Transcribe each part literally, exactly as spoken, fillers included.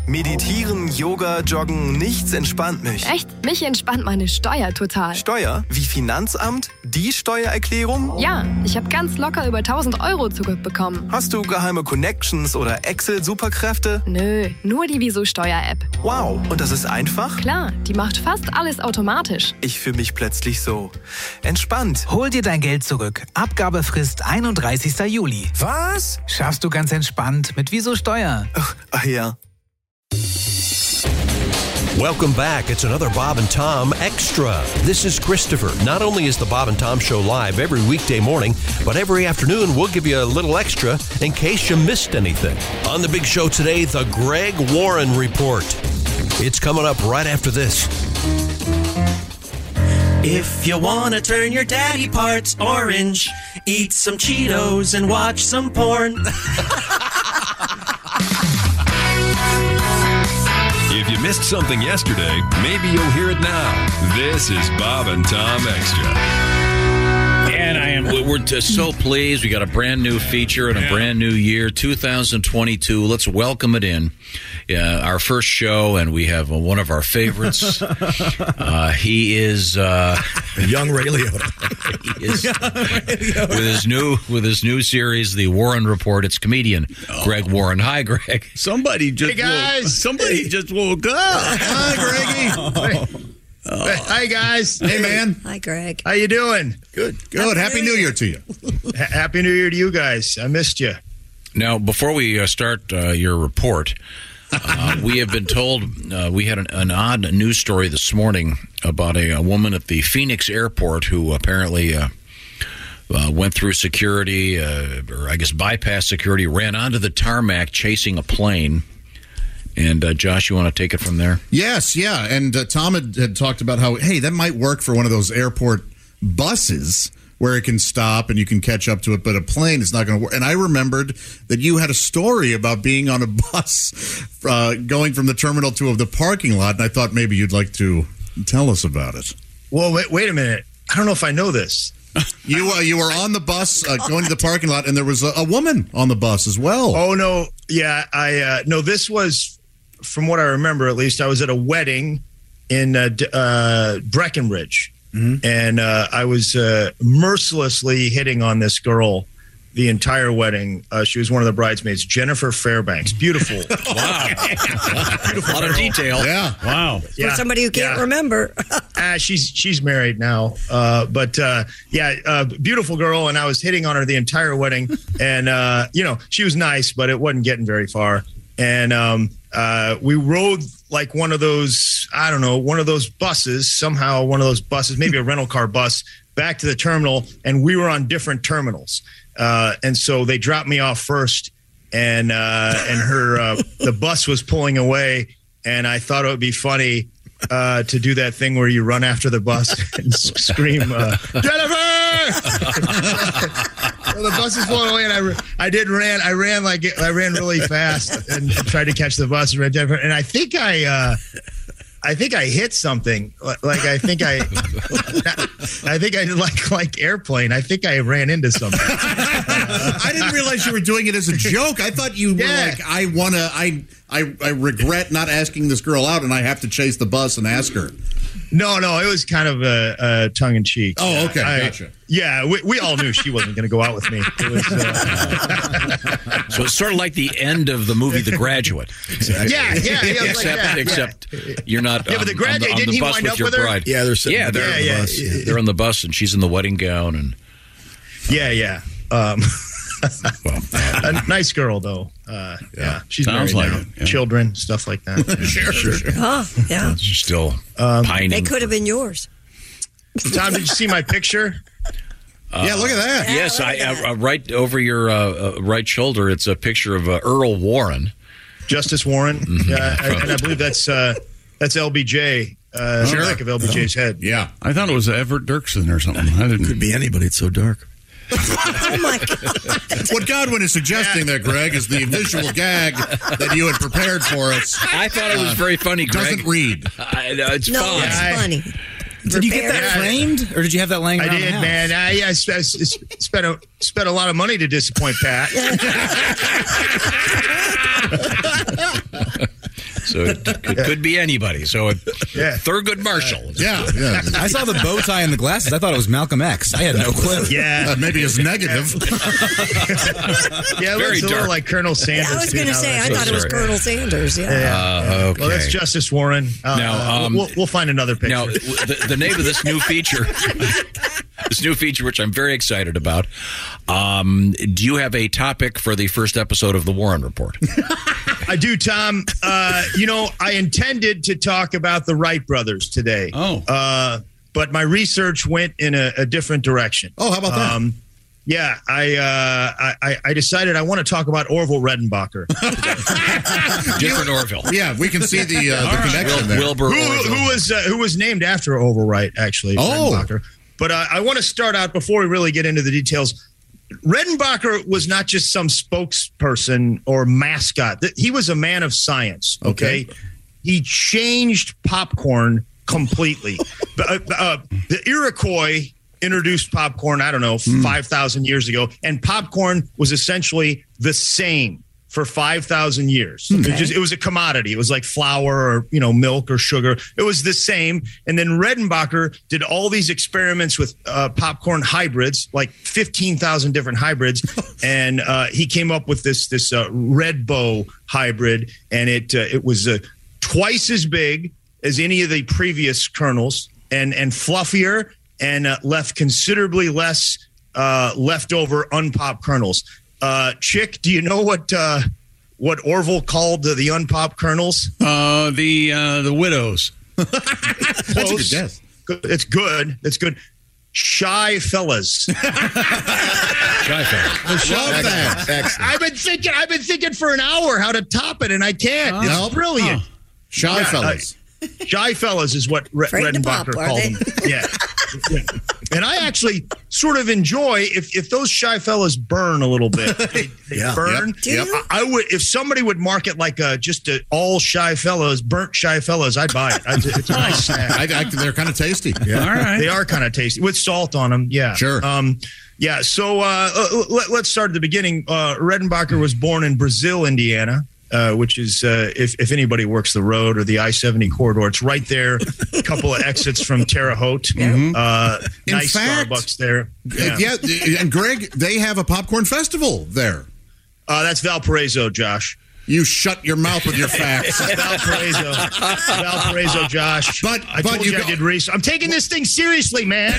Meditieren, Yoga, Joggen, nichts entspannt mich. Echt? Mich entspannt meine Steuer total. Steuer? Wie Finanzamt? Die Steuererklärung? Ja, ich habe ganz locker über tausend Euro zurückbekommen. Hast du geheime Connections oder Excel-Superkräfte? Nö, nur die Wieso-Steuer-App. Wow, und das ist einfach? Klar, die macht fast alles automatisch. Ich fühle mich plötzlich so entspannt. Hol dir dein Geld zurück. Abgabefrist einunddreißigster Juli. Was? Schaffst du ganz entspannt mit Wieso Steuer. Ach, ach ja. Welcome back. It's another Bob and Tom Extra. This is Christopher. Not only is the Bob and Tom Show live every weekday morning, but every afternoon we'll give you a little extra in case you missed anything. On the big show today, the Greg Warren Report. It's coming up right after this. If you want to turn your daddy parts orange, eat some Cheetos and watch some porn. If you missed something yesterday, maybe you'll hear it now. This is Bob and Tom Extra. And I am. We're just so pleased. We got a brand new feature and a yeah. brand new year, two thousand twenty-two. Let's welcome it in. Uh, our first show, and we have uh, one of our favorites. Uh, he is uh, young Ray Liotta. he is, with his new with his new series, The Warren Report. It's comedian oh. Greg Warren. Hi, Greg. Somebody just hey guys. Woke, somebody hey. just woke up. Hi, Greggy. Oh. Oh. Hi, guys. Hey, man. Hi, Greg. How you doing? Good. Good. Happy, Happy New Year. Year to you. Happy New Year to you guys. I missed you. Now, before we uh, start uh, your report, uh, we have been told uh, we had an, an odd news story this morning about a, a woman at the Phoenix airport who apparently uh, uh, went through security, uh, or I guess bypassed security, ran onto the tarmac chasing a plane. And, uh, Josh, you want to take it from there? Yes, yeah. And uh, Tom had, had talked about how, hey, that might work for one of those airport buses where it can stop and you can catch up to it, but a plane is not going to work. And I remembered that you had a story about being on a bus uh, going from the terminal to the parking lot, and I thought maybe you'd like to tell us about it. Well, wait, wait a minute. I don't know if I know this. You uh, you were on the bus uh, going to the parking lot, and there was a, a woman on the bus as well. Oh, no. Yeah, I uh, no, this was... From what I remember, at least, I was at a wedding in uh, uh, Breckenridge, mm-hmm. and uh, I was uh, mercilessly hitting on this girl the entire wedding. Uh, she was one of the bridesmaids, Jennifer Fairbanks. Beautiful. Wow. Beautiful. A lot of detail. Yeah. Wow. Yeah. For somebody who can't yeah. remember. uh, she's she's married now. Uh, but, uh, yeah, uh, beautiful girl, and I was hitting on her the entire wedding. And, uh, you know, she was nice, but it wasn't getting very far. And um, uh, we rode like one of those, I don't know, one of those buses, somehow one of those buses, maybe a rental car bus, back to the terminal. And we were on different terminals. Uh, and so they dropped me off first. And uh, and her uh, the bus was pulling away. And I thought it would be funny uh, to do that thing where you run after the bus and scream, uh, Jennifer! Well, the bus is pulling away, and I, I did ran. I ran like I ran really fast and tried to catch the bus and ran Jennifer. And I think I, uh, I think I hit something. Like I think I, I think I did like like airplane. I think I ran into something. I didn't realize you were doing it as a joke. I thought you yeah. were like, I want to. I, I I regret not asking this girl out, and I have to chase the bus and ask her. No, no, it was kind of a, a tongue in cheek. Oh, okay, I, gotcha. Yeah, we, we all knew she wasn't going to go out with me. It was, uh... So it's sort of like the end of the movie The Graduate. Exactly. Yeah, yeah, yeah. Except, like that. except yeah. you're not. Yeah, on, but The Graduate, on the, on didn't the he bus wind with up your with her? bride. Yeah, they're sitting yeah, they're yeah, on the yeah, bus. yeah. They're on the bus, and she's in the wedding gown, and yeah, yeah. Um, well, a nice girl though. Uh, yeah. yeah, she's Sounds married like now. it, yeah. Children, stuff like that. sure, sure, sure. Oh, yeah. She's still um, pining. They could have been yours. Tom, did you see my picture? Uh, yeah, look at that. Yeah, Yes, I, that. uh, right over your uh, uh, right shoulder. It's a picture of uh, Earl Warren, Justice Warren. Mm-hmm. Yeah, I, and I believe that's uh, that's L B J. Uh, Sure. The back of L B J's head. Yeah. I thought it was Everett Dirksen or something. I didn't. Could be anybody. It's so dark. Oh, my God. What Godwin is suggesting there, Greg, is the visual gag that you had prepared for us. I thought it was very funny, Greg. Doesn't read. I, no, it's No, fine. it's I- funny. Did you get that Yeah. framed, or did you have that laying I around did, the house? man. I, I sp- sp- spent a spent a lot of money to disappoint Pat. So it, it could be anybody. So Yeah. Thurgood Marshall. Yeah, yeah. I saw the bow tie and the glasses. I thought it was Malcolm X. I had no clue. Yeah. Uh, maybe it's negative. Yeah, it Very looks a little dark. like Colonel Sanders. Yeah, I was too, going to now say, that I so thought it was sorry. Colonel Sanders. Yeah. Yeah. Uh, okay. Well, that's Justice Warren. Uh, Now, um, we'll, we'll find another picture. Now, the, the name of this new feature, this new feature, which I'm very excited about. Um, do you have a topic for the first episode of the Warren Report? I do, Tom. Uh, you know, I intended to talk about the Wright brothers today. Oh. Uh, but my research went in a, a different direction. Oh, how about that? Um, yeah, I, uh, I I decided I want to talk about Orville Redenbacher. Different Orville. Yeah, we can see the uh, the right. connection Wil- there. Wilbur who, Orville. who was uh, who was named after Orville Wright, actually. Oh. Redenbacher. But uh, I want to start out before we really get into the details. Redenbacher was not just some spokesperson or mascot. Th- He was a man of science. Okay, Okay. he changed popcorn completely. But, uh, uh, the Iroquois introduced popcorn, I don't know, five thousand years ago, and popcorn was essentially the same for five thousand years. It, just, it was a commodity. It was like flour or, you know, milk or sugar. It was the same. And then Redenbacher did all these experiments with uh, popcorn hybrids, like fifteen thousand different hybrids. And uh, he came up with this this uh, Red Bow hybrid. And it uh, it was uh, twice as big as any of the previous kernels and, and fluffier and uh, left considerably less uh, leftover unpopped kernels. Uh, Chick, do you know what uh, what Orville called the, the unpopped kernels? Uh, the uh, the widows. That's a good guess. It's good. It's good. Shy fellas. Shy fellas. Love that. Excellent. I've been thinking. I've been thinking for an hour how to top it, and I can't. Oh. It's No? brilliant. Shy Yeah, fellas. Uh, shy fellas is what Re- Afraid to Redenbacher pop, are called they? them. Yeah. Yeah. And I actually sort of enjoy if, if those shy fellas burn a little bit. They, they Yeah. burn. Yep. Do you? I, I would if somebody would mark it like a, just a, all shy fellows, burnt shy fellows. I'd buy it. I'd, it's a nice snack. I, I, they're kind of tasty. Yeah. All right. They are kind of tasty with salt on them. Yeah, Sure. Um, yeah. So uh, let, let's start at the beginning. Uh, Redenbacher was born in Brazil, Indiana. Uh, which is, uh, if, if anybody works the road or the I seventy corridor, it's right there. A couple of exits from Terre Haute. Mhm. Uh, In nice fact- Starbucks there. Yeah. yeah, and Greg, they have a popcorn festival there. Uh, that's Valparaiso, Josh. You shut your mouth with your facts. Valparaiso. Valparaiso, Josh. But- I but told you you, I go- did research. I'm taking this thing seriously, man.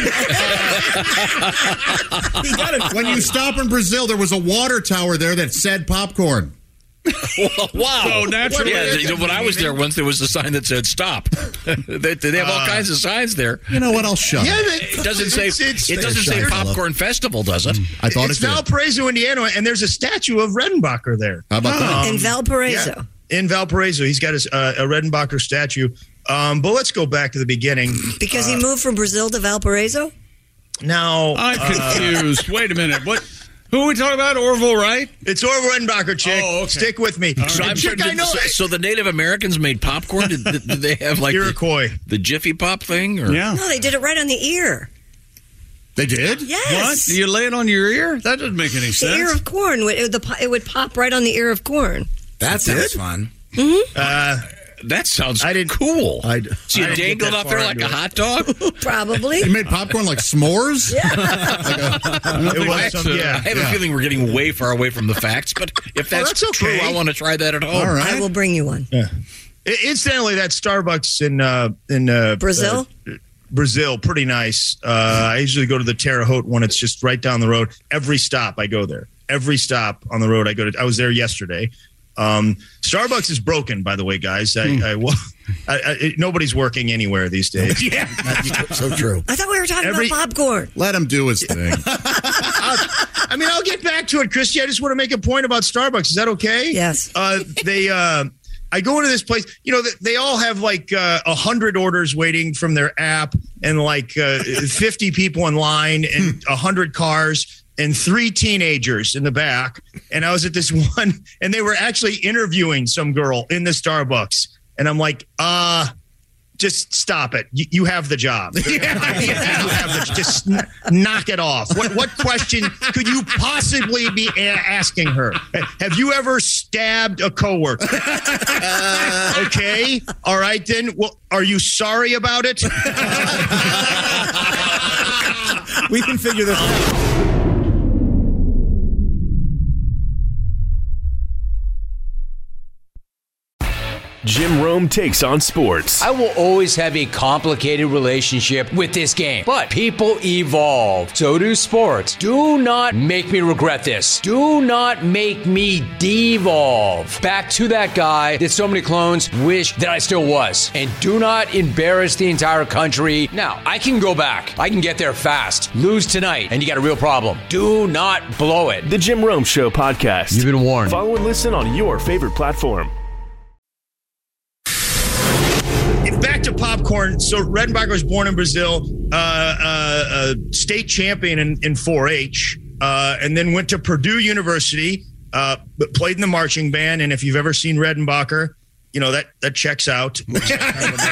When you stop in Brazil, there was a water tower there that said popcorn. Wow. So naturally- Yeah, they- when I was there once, there was a sign that said stop. they, they have all Uh, kinds of signs there. You know what? I'll shut Yeah, up. It doesn't say, It's- it's- it doesn't say Popcorn Festival, does it? I thought it's it did. Valparaiso, Indiana, and there's a statue of Redenbacher there. How about that? In Valparaiso. Yeah, in Valparaiso, he's got his, uh, a Redenbacher statue. Um, but let's go back to the beginning. Because Uh, he moved from Brazil to Valparaiso? Now, I'm uh, confused. Wait a minute. What? Who are we talking about? Orville Wright? it's Orville Redenbacher, Chick. Oh, okay. Stick with me. So, I'm Chick, sure- I know. so, so the Native Americans made popcorn? Did, did they have like the, Iroquois. the Jiffy Pop thing? Or? Yeah. No, they did it right on the ear. They did? Yes. What? You lay it on your ear? That doesn't make any The sense. ear of corn. would- It would, the, po- it would pop right on the ear of corn. That sounds fun. Uh, That sounds I didn't- cool. I, so you I didn't get dangle it that up there far like a into it. hot dog? Probably. They made popcorn like s'mores? it was some, yeah. I have a feeling we're getting way far away from the facts, but if that's, that's okay. true, I want to try that at home. All right. I will bring you one. I- Incidentally, that Starbucks in uh, in uh, Brazil? uh, Brazil, pretty nice. Uh, I usually go to the Terre Haute one. It's just right down the road. Every stop, I go there. Every stop on the road, I go to. I was there yesterday. Um, Starbucks is broken, by the way, guys. I, Hmm. I, well, I, I, nobody's working anywhere these days. Yeah. So true. I thought we were talking Every- about popcorn. Let him do his thing. I mean, I'll get back to it, Christy. I just want to make a point about Starbucks. Is that okay? Yes. Uh, they, uh, I go into this place. You know, they all have like a uh, hundred orders waiting from their app, and like uh, fifty people in line, and a hundred cars, and three teenagers in the back. And I was at this one, and they were actually interviewing some girl in the Starbucks, and I'm like, uh. just stop it. You, you have the job. You have the, just n- knock it off. What what question could you possibly be a- asking her? Have you ever stabbed a coworker? Okay. All right, then. Well, are you sorry about it? We can figure this out. Jim Rome takes on sports. I will always have a complicated relationship with this game, but people evolve. So do sports. Do not make me regret this. Do not make me devolve back to that guy that so many clones wish that I still was. And do not embarrass the entire country. Now, I can go back. I can get there fast. Lose tonight, and you got a real problem. Do not blow it. The Jim Rome Show podcast. You've been warned. Follow and listen on your favorite platform. Back to popcorn. So Redenbacher was born in Brazil, uh, uh, uh, state champion in, in four H, uh, and then went to Purdue University, uh, but played in the marching band. And if you've ever seen Redenbacher, you know, that that checks out. Kind of sure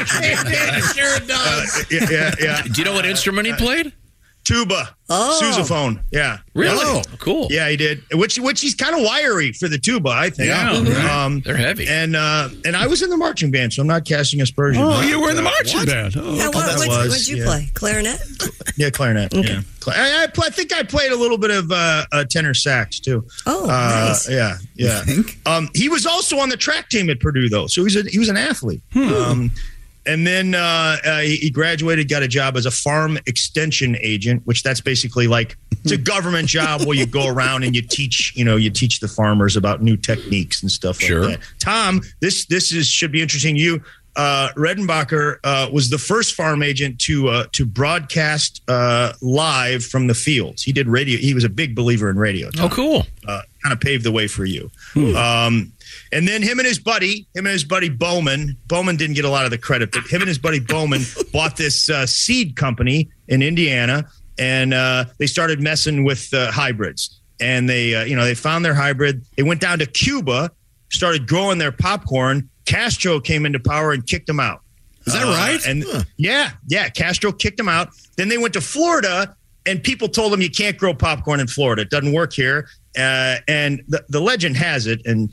it does. Uh, yeah, yeah, yeah. Do you know what instrument he played? Tuba. Oh. Sousaphone. Yeah. Really? Oh. Cool. Yeah, he did. Which which he's kind of wiry for the tuba, I think. Yeah. Mm-hmm. Um, They're heavy. And uh, and I was in the marching band, so I'm not casting aspersions. Oh, you were in the marching What? band. Oh, Yeah, what, that what'd, was, what'd you yeah. play? Clarinet? Yeah, clarinet. Okay. Yeah. I, I, play, I think I played a little bit of uh, uh, tenor sax too. Oh, uh, nice. Yeah, yeah. Um, he was also on the track team at Purdue, though, so he's a, he was an athlete. Hmm. Um, and then uh, uh, he, he graduated, got a job as a farm extension agent, which that's basically like it's a government job where you go around and you teach, you know, you teach the farmers about new techniques and stuff Sure. like that. Tom, this this is should be interesting to you. Uh, Redenbacher uh, was the first farm agent to uh, to broadcast uh, live from the fields. He did radio. He was a big believer in radio. Tom. Oh, cool. Uh, kind of paved the way for you. Hmm. Um, and then him and his buddy, him and his buddy Bowman. Bowman didn't get a lot of the credit, but him and his buddy Bowman bought this uh, seed company in Indiana, and uh, they started messing with uh, hybrids. And they, uh, you know, they found their hybrid. They went down to Cuba, started growing their popcorn. Castro came into power and kicked them out. Is that right? Uh, and Huh. yeah, yeah, Castro kicked them out. Then they went to Florida, and people told them you can't grow popcorn in Florida. It doesn't work here. Uh, and the, the legend has it, and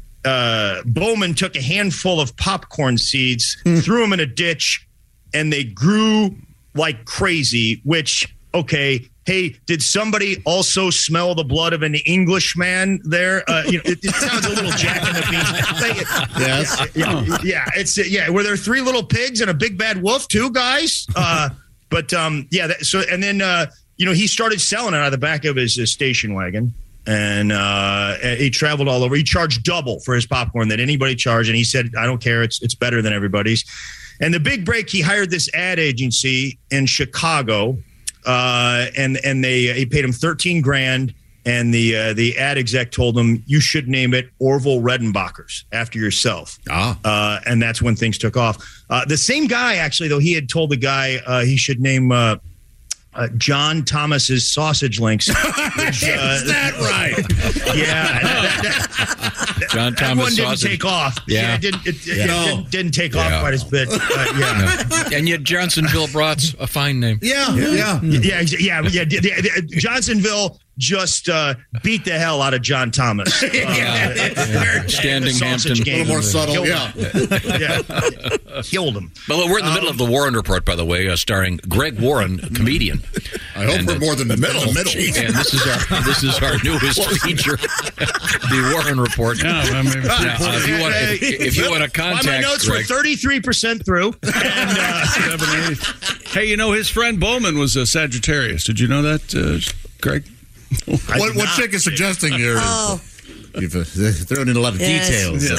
uh, Bowman took a handful of popcorn seeds, threw them in a ditch, and they grew like crazy, which, okay, hey, did somebody also smell the blood of an Englishman there? Uh, you know, it, it sounds a little Jack in the Beans. Like, Yes. Yeah, yeah, it's yeah. Were there three little pigs and a big bad wolf too, guys? Uh, but um, yeah. That, so and then uh, you know he started selling it out of the back of his, his station wagon, and uh, he traveled all over. He charged double for his popcorn that anybody charged, and he said, "I don't care. It's it's better than everybody's." And the big break, he hired this ad agency in Chicago. Uh, and and they he paid him thirteen grand, and the uh, the ad exec told him you should name it Orville Redenbacher's after yourself. Ah, uh, and that's when things took off. Uh, the same guy, actually, though, he had told the guy uh, he should name uh, uh, John Thomas's sausage links. Which, uh, is that right? Yeah, that, that, that, John that Thomas one didn't sausage. take off. Yeah. it didn't. It, Yeah. it No. didn't, didn't take Yeah. off quite as bit. Uh, yeah. And yet Johnsonville Brought's a fine name. Yeah, yeah. Yeah, yeah, yeah. The- the- the- Johnsonville just uh, beat the hell out of John Thomas. Uh, Yeah. Standing sausage Hampton. game. A little more subtle, Killed yeah. him. yeah. Killed him. But we're in the middle of the Warren Report, by the way, uh, starring Greg Warren, comedian. I hope And, we're uh, more than the middle. And middle. this is our this is our newest feature, the Warren Report. Yeah, I mean, Now, uh, if you want, if, if you want to Well, my contact notes Greg, were thirty-three percent through. And, uh, seven, eight. Hey, you know, his friend Bowman was a Sagittarius. Did you know that, uh, Greg? What, what chick is suggesting here? Oh, You've uh, thrown in a lot of Yes. details.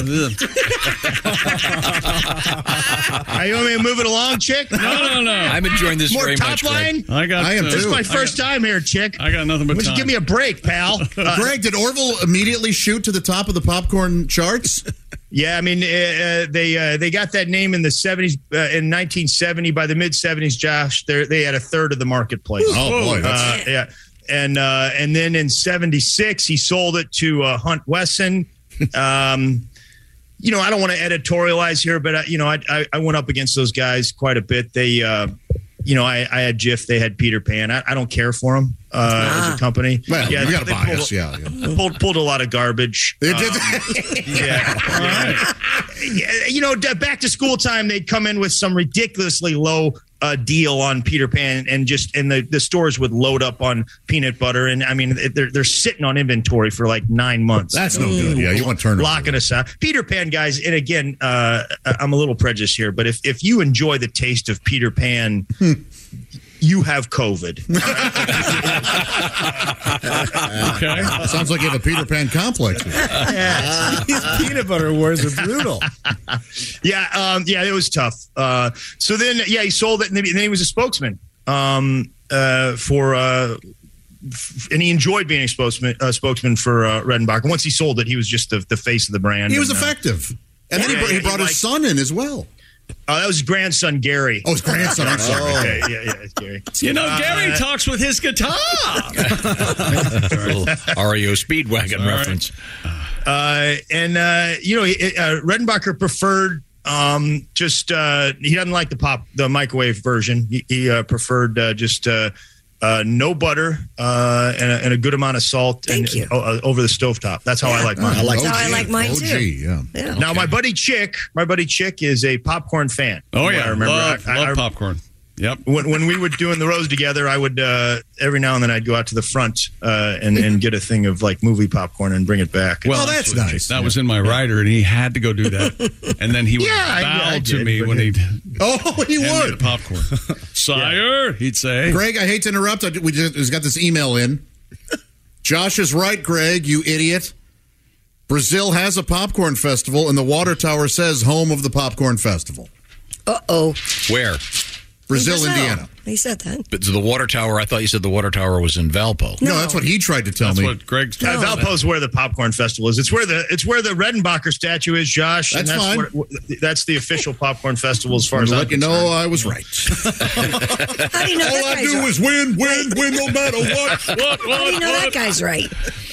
Are you want me to move it along, chick? No, no, no. I'm enjoying this More very top much. line? Greg. I got. I am uh, This is too. my first time here, chick. I got nothing but Would you time. give me a break, pal? Uh, Greg, did Orville immediately shoot to the top of the popcorn charts? Yeah, I mean, uh, uh, they uh, they got that name in the seventies, uh, in nineteen seventy. By the mid seventies, Josh, they they had a third of the marketplace. Oh, boy. Uh, That's, yeah, and uh, and then in seventy-six, he sold it to uh, Hunt Wesson. Um, you know, I don't want to editorialize here, but, uh, you know, I, I I went up against those guys quite a bit. They, uh, you know, I, I had Jif, they had Peter Pan. I, I don't care for them uh, ah. as a company. Well, yeah, you got a bias, pulled, yeah. yeah. Pulled, pulled a lot of garbage. They did um, that? yeah. yeah. You know, back to school time, they'd come in with some ridiculously low uh, deal on Peter Pan, and just and the, the stores would load up on peanut butter. And I mean, they're they're sitting on inventory for like nine months. That's no good. Yeah, you want to turn locking us out. Peter Pan guys, and again, uh, I'm a little prejudiced here, but if if you enjoy the taste of Peter Pan. You have COVID. Okay. Sounds like you have a Peter Pan complex. Yeah. These peanut butter wars are brutal. yeah, um, yeah, it was tough. Uh, so then, yeah, he sold it, and then he, then he was a spokesman um, uh, for, uh, f- and he enjoyed being a spokesman, uh, spokesman for uh, Redenbacher. Once he sold it, he was just the, the face of the brand. He was and, effective. Uh, and then yeah, he, he he brought liked, his son in as well. Oh, uh, that was his grandson, Gary. Oh, his grandson. I'm sorry. Oh. Okay, yeah, yeah, it's Gary. You know, uh, Gary talks with his guitar. R E O Speedwagon reference. Uh, and, uh, you know, uh, Redenbacher preferred um, just, uh, he doesn't like the pop, the microwave version. He, he uh, preferred uh, just uh, uh, no butter uh, and, a, and a good amount of salt and, Thank you. uh, over the stovetop. That's how yeah. I like mine. I like That's how I like mine, too. O G, yeah. yeah. Now, my buddy Chick, my buddy Chick is a popcorn fan. Oh, yeah. I remember. Love, I, love I, popcorn. Yep. When when we were doing the rows together, I would uh, every now and then I'd go out to the front uh, and and get a thing of like movie popcorn and bring it back. Well, oh, that's nice. That yeah. was in my rider, and he had to go do that. And then he would yeah, bow I, I to did, me when he'd oh he would the popcorn. Sire, yeah. he'd say. Greg, I hate to interrupt. I, we just, just got this email in. Josh is right, Greg. You idiot. Brazil has a popcorn festival, and the Water Tower says home of the popcorn festival. Uh oh. Where? Brazil, Brazil, Indiana. He said that. But the Water Tower, I thought you said the Water Tower was in Valpo. No, no that's what he tried to tell that's me. That's what Greg's no. uh, Valpo's where the popcorn festival is. It's where the it's where the Redenbacher statue is, Josh. That's, and that's fine. What, that's the official popcorn festival as far I'm as I'm let concerned. you know I was right. How do you know All that I guy's do right? is win, win, win, no matter what. what, what How do you know what? that guy's right?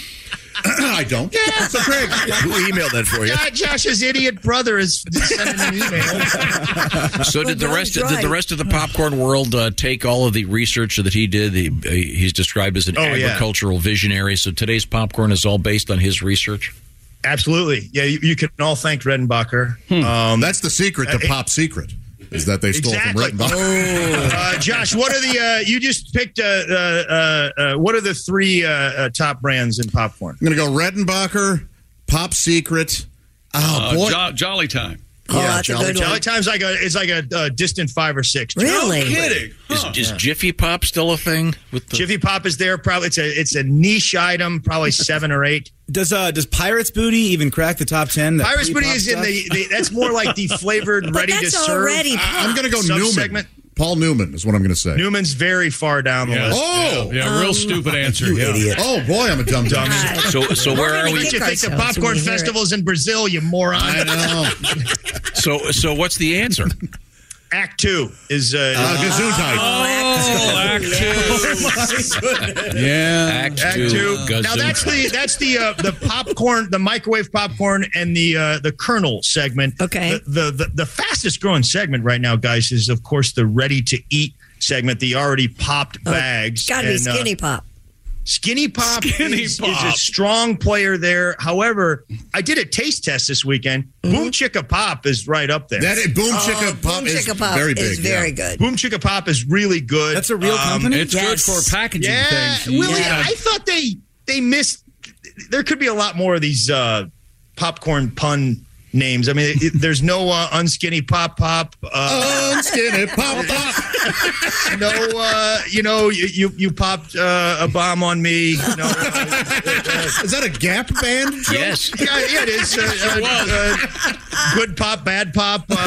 I don't. Yeah, so Greg, who emailed that for you? Yeah, Josh's idiot brother is sending an email. So did the rest? Did the rest of the popcorn world uh, take all of the research that he did? He, he's described as an oh, agricultural yeah. visionary. So today's popcorn is all based on his research. Absolutely. Yeah, you, you can all thank Redenbacher. Hmm. Um, That's the secret to uh, Pop Secret. Is that they stole exactly. from Redenbacher. Oh. uh, Josh, what are the, uh, you just picked, uh, uh, uh, what are the three uh, uh, top brands in popcorn? I'm going to go Redenbacher, Pop Secret. Oh, uh, boy. Jo- Jolly Time. Oh, yeah, that's Jolly, a good Jolly one. Time's like a, it's like a uh, distant five or six. Really? No kidding. Huh. Is, is Yeah. Jiffy Pop still a thing? With the- Jiffy Pop is there. Probably it's a it's a niche item. Probably seven or eight. Does uh does Pirates Booty even crack the top ten? Pirates Booty is in the, the. That's more like the flavored, ready to that's serve. already I'm going to go Newman. Segment. Paul Newman is what I'm going to say. Newman's very far down the Yeah. list. Oh, yeah, yeah real Um, stupid answer. You yeah. idiot. oh boy, I'm a dumb dummy. God. So, so where are we? What you think the ourselves when popcorn we hear it. festival's in Brazil, you moron? I know. So, so what's the answer? Act two is uh, Uh, Gesundheit. Oh, Act Two. Yeah. Act, Act two. two. Gazoo. Now that's the that's the uh, the popcorn, the microwave popcorn, and the uh, the kernel segment. Okay. The, the the the fastest growing segment right now, guys, is of course the ready to eat segment. The already popped bags. Got to be And, uh, Skinny Pop. Skinny Pop, Skinny is, Pop. is a strong player there. However, I did a taste test this weekend. Mm-hmm. Boom Chicka Pop is right up there. That is, Boom Oh, Chicka Pop Boom is Chicka Pop very big. is very yeah. good. Boom Chicka Pop is really good. That's a real Um, company? It's Yes. good for packaging Yeah, things. Willie, Yeah. I thought they they missed. There could be a lot more of these uh, popcorn pun names. I mean, it, there's no uh, unskinny pop pop. Uh, Unskinny Pop Pop. no, uh, you know, you you, you popped uh, a bomb on me. You know, uh, Is that a Gap band? Joe? Yes. yeah, yeah, it is. Uh, uh, uh, good pop, bad pop. Uh,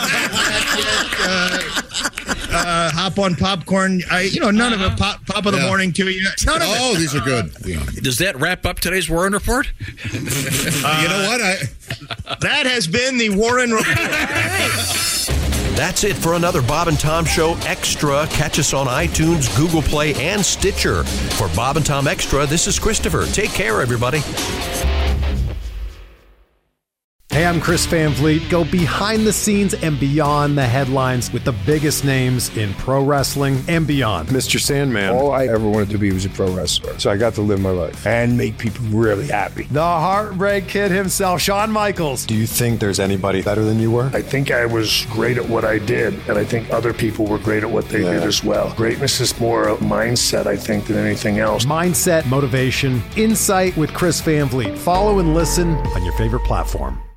uh, uh, hop on popcorn. I, you know, none of it. Pop, pop of the Yeah. morning to you. None of it. Oh, these are good. Does that wrap up today's Warren Report? you know what? I That has been the Warren Report. That's it for another Bob and Tom Show Extra. Catch us on iTunes, Google Play, and Stitcher. For Bob and Tom Extra, this is Christopher. Take care, everybody. Hey, I'm Chris Van Vliet. Go behind the scenes and beyond the headlines with the biggest names in pro wrestling and beyond. Mister Sandman. All I ever wanted to be was a pro wrestler. So I got to live my life and make people really happy. The Heartbreak Kid himself, Shawn Michaels. Do you think there's anybody better than you were? I think I was great at what I did, and I think other people were great at what they yeah. did as well. Greatness is more a mindset, I think, than anything else. Mindset, motivation, insight with Chris Van Vliet. Follow and listen on your favorite platform.